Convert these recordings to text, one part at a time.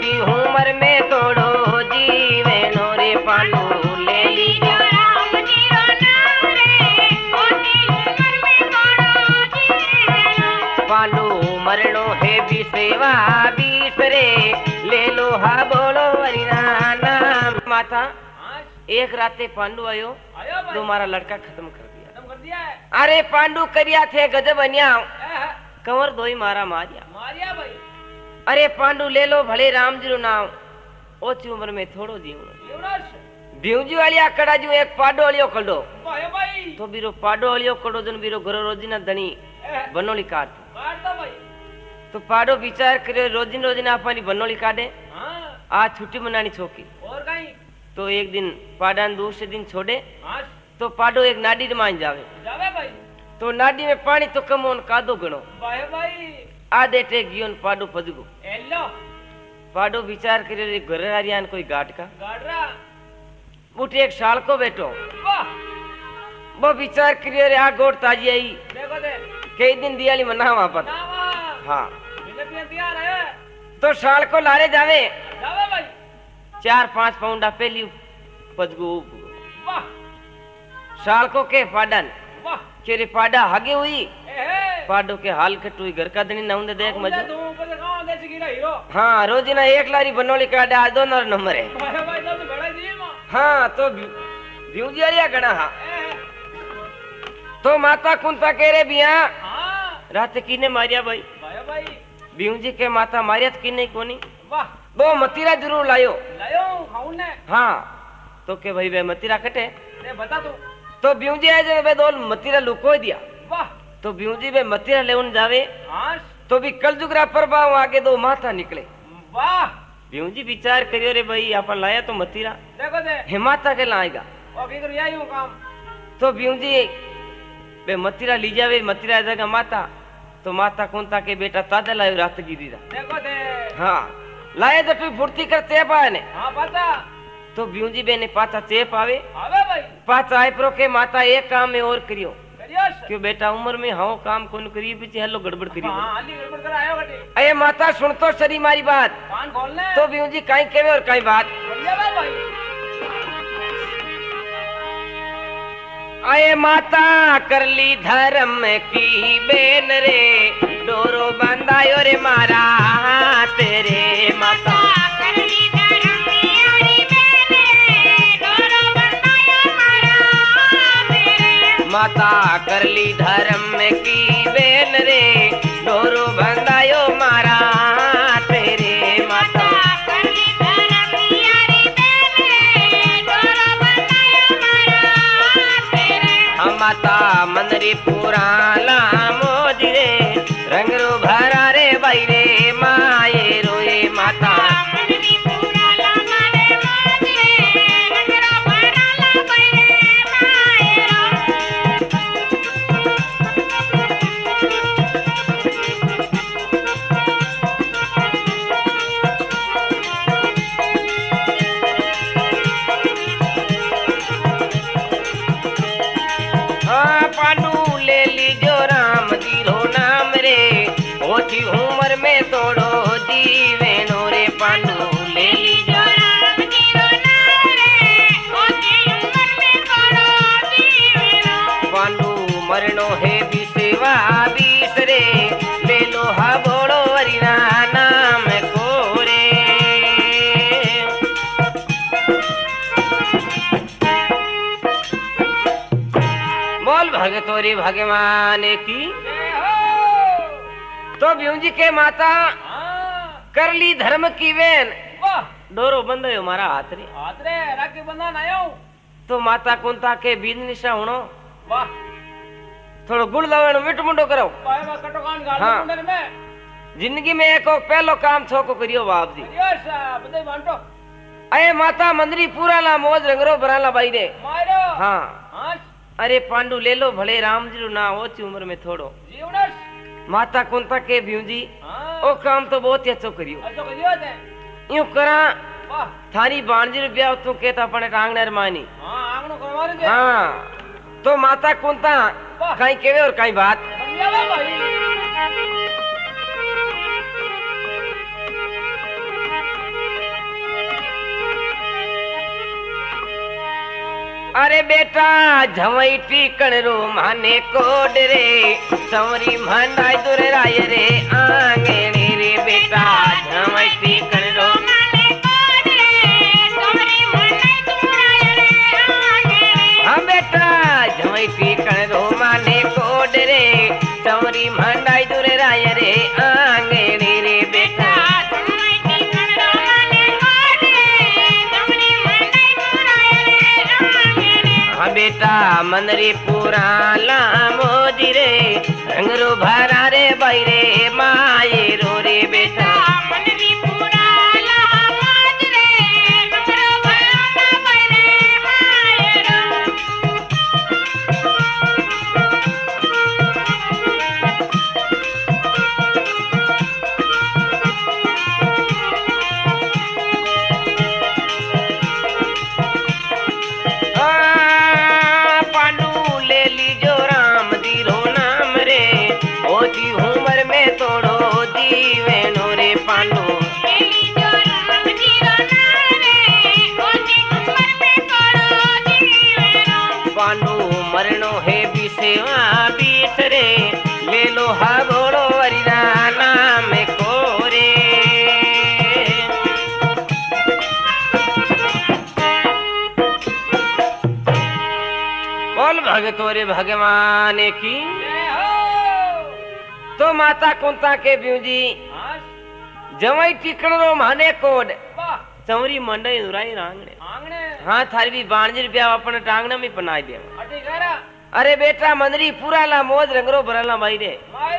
ओची उम्र में तोड़ो जीवे नो रे पांडु ले लीजो राम जी रो नाम रे ओची उम्र में तोड़ो जीवे पांडु मरणो है भी सेवा बीस रे ले लो हा बोलो हरिना नाम माता एक राते पांडु आयो तो मारा लड़का खत्म कर दिया अरे पांडु करिया थे गजब अन्याय कंवर दोई मारा मारिया भाई अरे पांडु ले लो भले राम जी रो नाम ओची उम्र में थोड़ो जीवनो भीवजी वाली आकड़ा जो एक पाडो वालियो कड़ो तो बीरो पाडो वालियो कड़ो जन बीरो घर रोजीना धनी बनोली काट तो पाडो विचार करे रोजीना अपनी बनोली काटे आज छुट्टी मनानी छोकी और कहीं तो एक दिन पाडा दूसरे दिन छोड़े तो पाडो एक नाडी मान जावे भाई तो नाडी में पानी तो कमोन कादो गणो भाई आ देटे गियोन पाडो पजगो एलो पाडो विचार करे घर आरियान कोई गाट का गाडरा बूटे एक साल को बैठो वाह वो विचार करे रे आ गोट ताजी आई देखो दे कई दिन दिवाली मनावा पर हां तैयार है तो साल को लारे जावे भाई 4-5 पाउंडा पहली पजगो वाह साल को के पाडन वाह केरे पाडा हगे हुई पाडो के हाल कटुई घर का दनी नौंदे देख मजे हाँ रोजीना एक लारी बनोली काडे आज 2 नंबर है हाँ तो भ्यूजिया गणा हा तो माता कुंता कह रे बिया रात किने मारिया भाई भ्यूजी के माता मारिया किने कोनी वाह वो मतीरा जरूर लायो खाऊं ने हाँ तो के भाई वे मतीरा कटे बता दो तो भ्यूजी आए जो वे दो मतीरा लुको दिया वाह तो भ्यूजी वे मतीरा लेवन जावे तो भी कल जुगरा प्रभाव आगे दो माथा निकले वाह भ्यूजी विचार करियो रे भाई अपन लाया तो मतीरा देखो दे हिमाता के लाएगा काम तो भ्यूजी वे मतीरा ली जावे मतीरा जगह माता तो माता कुंता के बेटा ताजा लायो रात गिरी देखो दे हाँ लाए तो तू फुर्ती कर चेप आए ने हाँ पाता तो भ्यूजी बेने पाता चेप आवे भाई पाता आए प्रो के माता एक काम में और करियो क्यों बेटा उम्र में हाओ काम कौन करिए पीछे हेलो गड़बड़ करियो हाली गड़बड़ कर आयो बटे अरे माता सुन तो सरी मारी बात कान खोल ले तो भ्यूजी काई केवे और काई बात भाई आए माता कर ली धर्म की बेन रे डोरो बंधायो रे मारा तेरे माता कर ली धर्म की बेन रे डोरो बंधायो मारा तेरे माता कर ली धर्म की बेन रे डोरो बंधायो मारा तेरे माता माता मंदरी पुराला मोजरे रंग रो भरा रे भाई रे माए रोए माता मंदरी पुराला मारे मोजरे रंग रो भराला भाई रे माए पांडु ले लीजो राम जी रो नाम रे ओची उम्र में तोड़ो जीवे नो रे पांडु ले लीजो राम जी रो नाम रे ओची उम्र में तोड़ो जीवे नो पांडु मरनो है भी सेवा बीस रे ले लो हा बोलो हरिना नाम को रे बोल भगतोरी भगवान की तो भ्यूजी के माता कर ली धर्म की वेन डोरो बंधयो मारा हाथ रे राखी बंधन आयो तो माता कुंता के बीज निशा होनो वाह थोड़ो गुड़ लावण मिट मुंडो करो हाँ जिंदगी में एक पहलो काम छोको करियो बाप जी अरे माता मंदरी पूरा ला मौज रंगरो भराला भाई रे हाँ अरे पांडु ले लो भले राम जी ना ओची उम्र में थोड़ो माता कुंता के भ्यूजी ओ काम तो बहुत ही अच्छो करियो यूं करा थारी बाणजी ब्याह तू कहता अपने आंगने मानी हाँ तो माता कुंता कहीं केवे और कहीं बात अरे बेटा झवई टीकण रो माने कोड रे संवरी मंडाई दुर राय रे आंगणे रे बेटा झवई टीकण रो माने कोड रे संवरी मंडाई दुर राय रे आंगणे। हाँ बेटा झवई टीकण रो माने कोड रे संवरी मंडाई दुर राय रे आंगणे रे बेटा बेटा मनरी पूरा मोदी रे रंगरो भरा रे बैरे माये रो रे बेटा मनरी पूरा मोदी रे रंगरो भरा बैरे माये रो। मरणो है बिसेवा बिसरे ले लो हा बोलो वरिना नाम कोरे। बोल भगतो रे भगवान की। तो माता कुंता के ब्यूजी जवाई टिकड़ो माने कोड संवरी मंडई दुराई रांगणे। हाँ थारी भी 92 रुपया अपन टांगना में पनाई दे। अरे बेटा मंदरी पूरा ला मोज रंगरो भरला भाई रे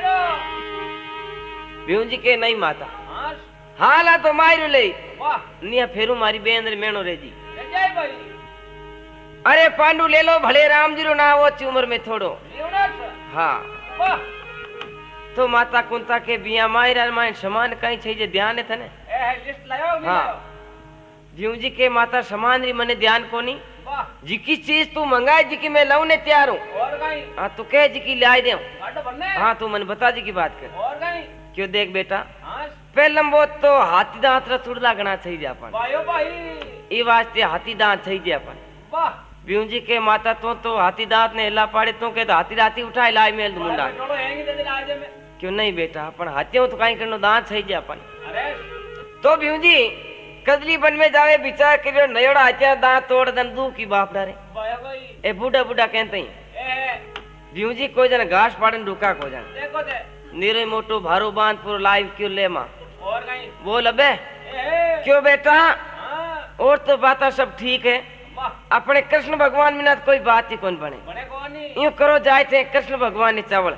ब्यूजी के नहीं माता हाला तो मायरो ले निया फेरू मारी बेंद्र मेणो रे जी। अरे पांडु ले लो भले राम जी रो ना वो उम्र में थोड़ो। हाँ तो माता कुंता के बिया मायरा माय समान कहीं चाहिए ध्यान है थने लिस्ट लायो। हाँ ज्यूं जी के माता समान री मने ध्यान कोनी जी की चीज तू मंगाए जी की मैं लाऊं ने तैयार हूँ। हाँ तू कह जी की लाई दे। हाँ तू मन बता जी की बात कर। क्यों देख बेटा पहले वो तो हाथी दांत रा थोड़ा लगना चाहिए अपन ये वास्ते हाथी दांत चाहिए अपन। ब्यूं जी के माता तो हाथी दांत ने हिला पाड़े तो के हाथी राती उठाए लाई मेल मुंडा। क्यों नहीं बेटा अपन हाथियों तो कहीं करनो दांत चाहिए अपन। तो ब्यूं जी कदली बन में जावे विचार करियो नयोड़ा आत्या दांत तोड़ दंदू की बाप डारे ए बूढ़ा बूढ़ा कहते हैं ब्यूं जी कोई जन घास पाड़न रुका को जन देखो दे नीरे मोटो भारो बांध पुर लाइव क्यों ले मां और कहीं बोल अबे क्यों बेटा और तो बात सब ठीक है अपने कृष्ण भगवान बिना कोई बात ही कौन बने यूं करो जाए थे कृष्ण भगवान ने चावल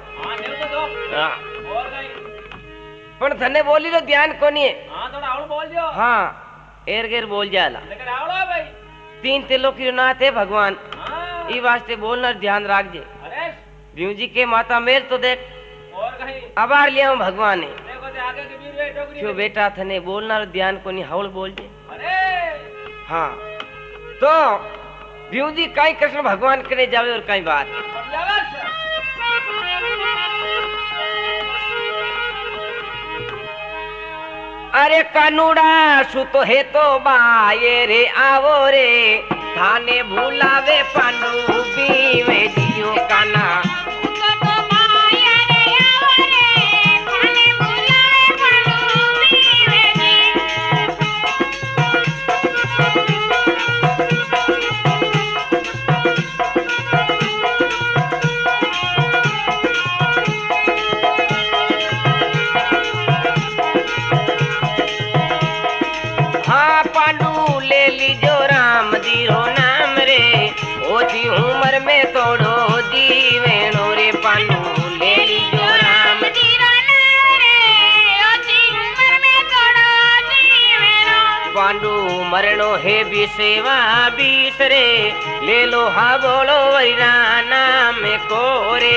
पण धने बोली रो ध्यान कोनी है। हाँ थोड़ा और बोल दियो। हाँ एर गेर बोल जाला लेकिन आवड़ा भाई 3 तिलों की नाथ है भगवान ई वास्ते बोलना ध्यान राख जे। अरे ब्यूं जी के माता मेल तो देख और कहीं आभार लिया भगवान ने देखो ते आगे के वीर वे डोगरी क्यों बेटा थने बोलना ध्यान कोनी हौल बोल जे। अरे हाँ तो ब्यूं जी कहीं कृष्ण भगवान करे जावे और कहीं बात अरे कानूड़ा सुतो है तो बाये रे आवो रे थाने भूलावे पांडु बीवे जियो काना उम्र में तोड़ो दीवेणो रे पांडु ले लीजो राम जीरो नाम रे ओती उम्र में तोड़ो दीवेणो पांडु मरणो है बिसेवा बिसरे ले लो हा बोलो वैरा नाम कोरे।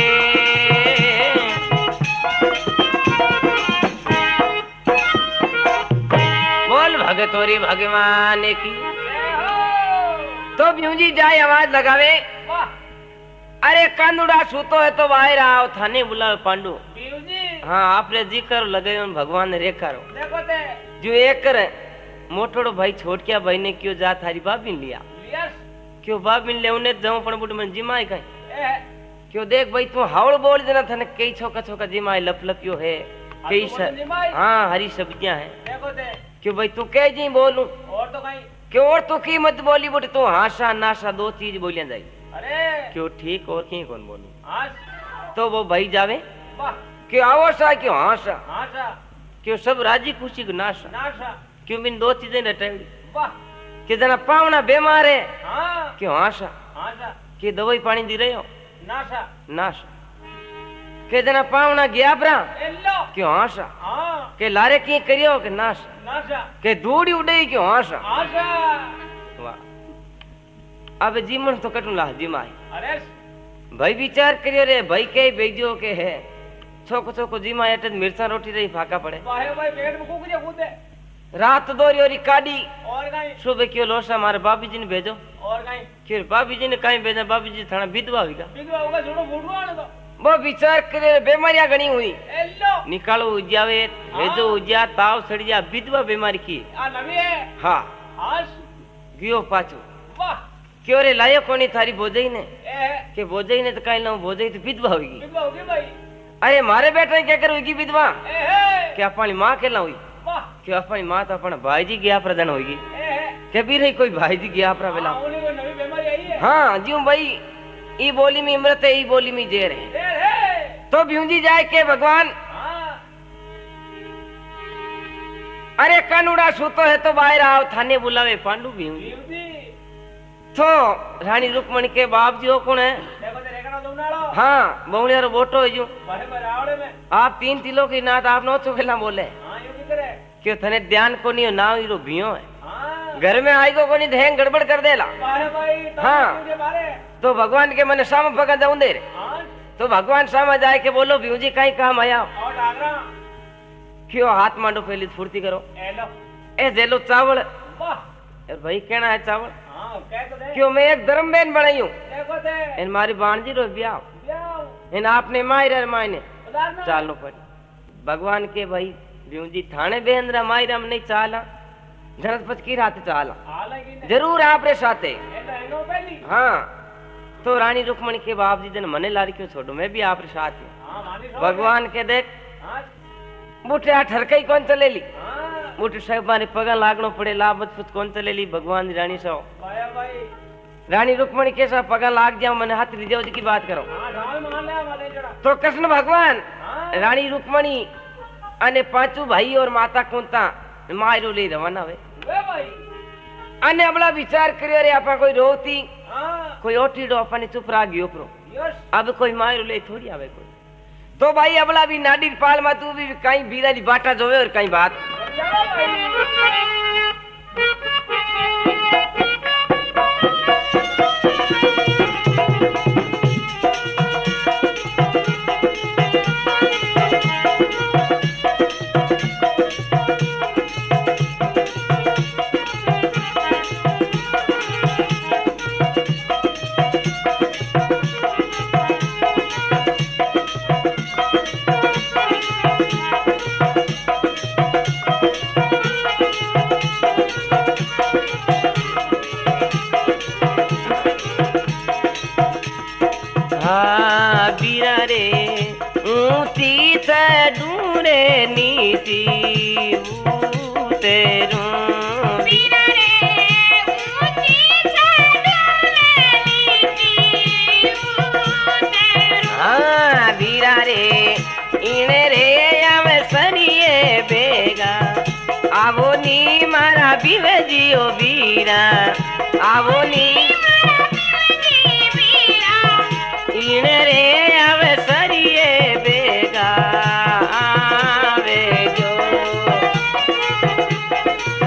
बोल भगतोरी भगवान की। तो ब्यूं जी जाए आवाज लगावे अरे कांदुड़ा सूतो है तो बाहर आओ थाने बुलाओ पांडु ब्यूं जी। हाँ आपने जी करो लगे भगवान ने रेखा रो देखो ते जो एक कर मोटोड़ो भाई छोट क्या भाई ने क्यों जा थारी बाबी लिया क्यों बाप मिल ले उन्हें जाऊं पण बुट मन जिमाई कई क्यों देख भाई तू हावड़ बोल देना था कई छोका छोका जिमाई लपलपियो है कई हाँ हरी सब्जियां है क्यों भाई तू कह जी बोलूं और तो कहीं क्यों और तू की मत बोली बुट तू हाशा नाशा दो चीज बोलिया जाई अरे क्यों ठीक और की कौन बोलूं हाश तो वो भाई जावे वाह क्यों आवो सा क्यों हाशा हाशा क्यों सब राजी खुशी को नाशा नाशा क्यों बिन दो चीजें रटाई वाह कि जना पावना बीमार है हाँ क्यों हाशा हाशा कि दवाई पानी दी रहे हो नाशा नाशा के जना पावना गया ब्रा एल्लो क्यों हाशा हाँ के लारे की करियो के नाशा नाशा के धूड़ी उड़ई क्यों हाशा हाशा वाह अब जीवन तो कटू ला जिमाई अरे भाई विचार करियो रे भाई के भेजो के है छोको छोको जीमा एट मिर्चा रोटी रही फाका पड़े भाई भाई पेट में कुकुरे कूदे रात दोरी और काडी और कहीं सुबह क्यों लोसा मारे बाबी जी ने भेजो और कहीं क्यों बाबी जी ने कहीं भेजा बाबी जी थाना विधवा होगा विधवा होगा छोड़ो फूटवा आने दो वो विचार करे बीमारियां घनी हुई एल्लो निकालो उजावे भेजो उजा ताव सड़िया विधवा बीमारी की आ नवी है हाँ हाश गयो पाछो वाह क्यों रे लायो कोनी थारी भोजई ने ए के भोजई ने तो कहीं ना भोजई तो विधवा होगी विधवा होगी भाई अरे मारे बेटा क्या करोगी विधवा ए है क्या अपनी माँ के हुई वाह क्यों अपनी माँ तो अपना भाई जी गया प्रधान होगी ए है के भी रही कोई भाई जी गया प्रा बेला उन्हें कोई नवी बीमारी आई है हाँ जी भाई ई बोली में इमरत है ई बोली में जेर है देर है तो भ्यूंजी जाए के भगवान हाँ अरे कानूड़ा सूतो है तो बाहर आओ थाने बुलावे पांडु भ्यूंजी जीवती तो रानी रुक्मणी के बाप जी हो कौन है देखो ते रेखना दुनाड़ो हाँ बहुड़िया रो बोटो है जो भाई भाई रावड़े में आप 3 तिलों की नाथ आप नो चुकेला बोले हाँ यूं नहीं करे क्यों थने ध्यान को नहीं हो ना हीरो भियो है हाँ घर में आई को नहीं धेंग गड़बड़ कर देला भाई भाई हाँ। के बारे तो भगवान के मन साम पकड़ जाऊं दे हाँ तो भगवान साम जाए के बोलो भ्यूंजी कहीं काम आया और डागरा क्यों हाथ मांडो पहले फुर्ती करो एलो ए जेलो चावल वाह ए भाई कहना है चावल हाँ कह तो दे क्यों मैं एक धर्म बहन बनाई हूँ देखो ते इन मारी बाणजी रो ब्याह ब्याह इन आपने मायरा मायने उदाहरण चालनो पड़ी भगवान के भाई भ्यूंजी थाने बेहंद्रा मायरा में नहीं चाला जनत पचकी रात चाला हालांकि ने जरूर आपरे साथे एलो एनो पहली हाँ तो रानी रुक्मणी के बाप जी जन मने लारी क्यों छोड़ो मैं भी आपरे साथ हूँ हाँ मानी सो भगवान के देख हाँ बूटे आ ठरकई कौन चले ली हाँ बूटे साहब मारे पगा लागनो पड़े लाभत पुत कौन चले ली भगवान दी रानी सो भाई भाई रानी रुक्मणी के साथ पगा लाग जाओ मैंने हाथ लीजिए जी की बात करो हाँ ढाल मान ले वाले जड़ा तो कृष्ण भगवान हाँ रानी रुक्मणी अने पांचू भाई और माता कुंता मायरो ले रवाना वे वे भाई अने अबला विचार करियो रे आपा कोई रोती हाँ कोई ओटीडो अपने चुप रह गयो प्रो यस अब कोई मायरो ले थोड़ी आवे कोई तो भाई अबला भी नाडी पाल मा तू भी कहीं बीरा दी बाटा जोवे और कहीं बात जाओ भाई हाँ बीरा रे ऊंची चढ़ूरे नीति तेरू हाँ बीरा रे इने रे अवसरिए बेगा आवो नी मारा बिवजियो बीरा आवो नी इने रे अवसरिए